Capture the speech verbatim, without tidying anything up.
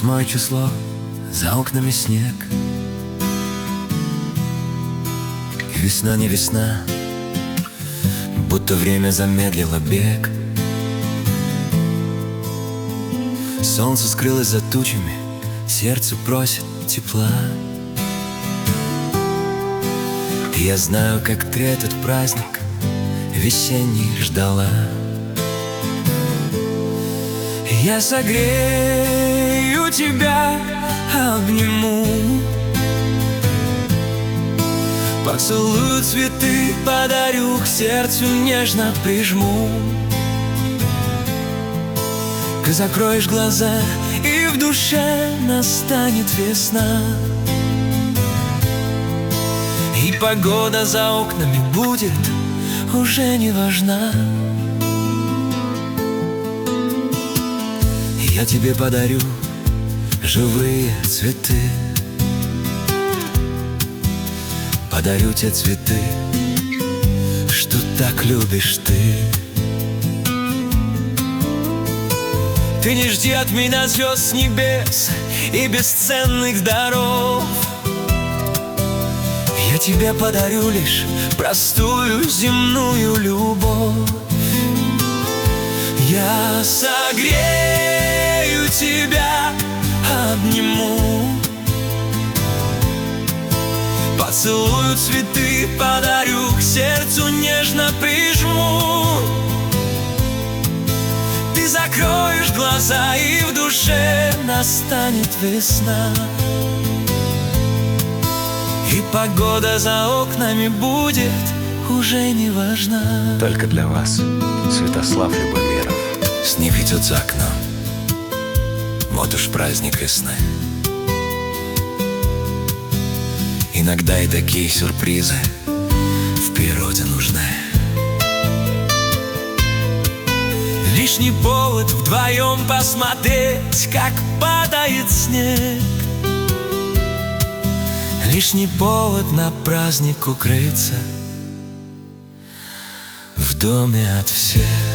Восьмое число, за окнами снег. И весна не весна, будто время замедлило бег. Солнце скрылось за тучами, сердце просит тепла. И я знаю, как ты этот праздник весенний ждала. Я согрею тебя, обниму, поцелую цветы, подарю, к сердцу нежно прижму. Ты закроешь глаза, и в душе настанет весна. И погода за окнами будет уже не важна. Я тебе подарю живые цветы, подарю те цветы, что так любишь ты. Ты не жди от меня звезд с небес и бесценных даров. Я тебе подарю лишь простую земную любовь. Я согрею тебя, обниму, поцелую цветы, подарю, к сердцу нежно прижму. Ты закроешь глаза, и в душе настанет весна. И погода за окнами будет уже не важна. Только для вас, Святослав Любомиров. Снег идет за окном, вот уж праздник весны. Иногда и такие сюрпризы в природе нужны. Лишний повод вдвоем посмотреть, как падает снег. Лишний повод на праздник укрыться в доме от всех.